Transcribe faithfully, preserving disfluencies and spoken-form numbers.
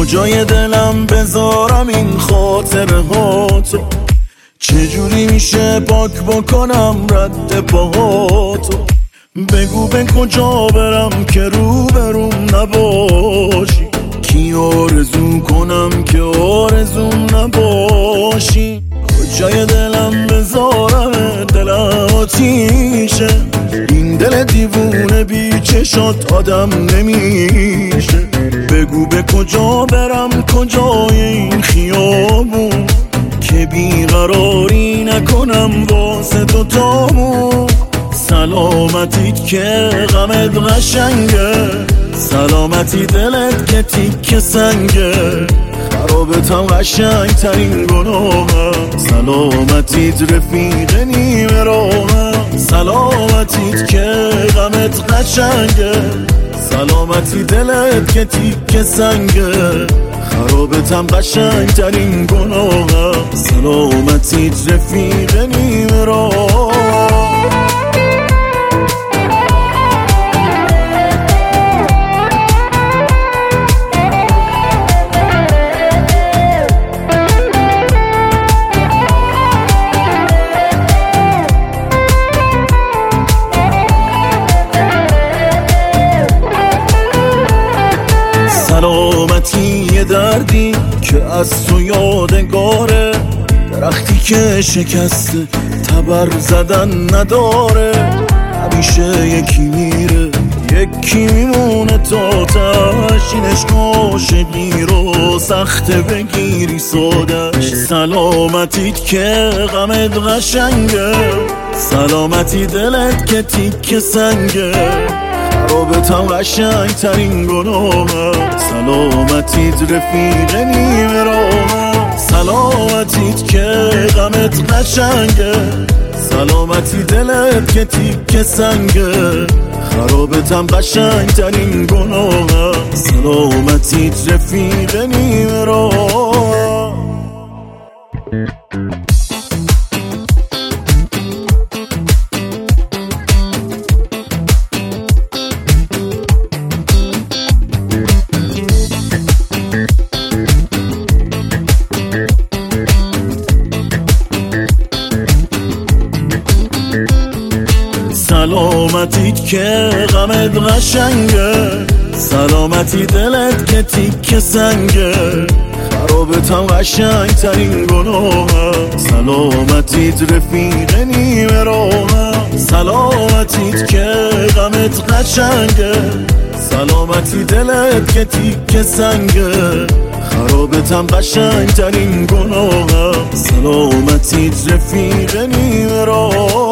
کجای دلم بذارم این خاطره هاتو؟ چجوری میشه پاک بکنم رد پاهاتو؟ بگو به کجا برم که روبروم نباشی؟ کی آرزو کنم که آرزوم نباشی؟ کجای دلم بذارم دل آتیشه؟ این دل دیوونه بی چشات آدم نمیشه. بگو به کجا برم کجای این خیابون که بیقراری نکنم واسه تو تامون. سلامتیت که غمت قشنگه، سلامتی دلت که تیک سنگه، خرابتم قشنگ ترین گناهم. سلامتیت رفیق نیمه راهم، سلامتیت که غمت قشنگه، سلامتی دلت که تیک سنگه، خرابتم قشنگ ترین گناهم. سلامتیت رفیق نیمه راهم. سلامتی یه دردی که از تو یادگاره، درختی که شکسته تبر زدن نداره. همیشه یکی میره یکی میمونه تا تشینش، عاشقی رو سخته بگیری سادش. سلامتیت که غمت قشنگه، سلامتی دلت که تیک سنگه، خرابتم قشنگ ترین گناهم. سلامتیت رفیق نیمه راهم، سلامتیت که غمت قشنگه، سلامتی دلت که تیک سنگه، خرابتم قشنگ ترین گناهم. سلامتیت رفیق نیمه راهم. سلامتیت که غمت قشنگه، سلامتی دلت که تیک سنگه، خرابتم قشنگ ترین گناهم. سلامتیت رفیق نیمه راهم، سلامتیت که غمت قشنگه، سلامتی دلت که تیک سنگه، خرابتم قشنگ ترین گناهم. سلامتیت رفیق نیمه راهم.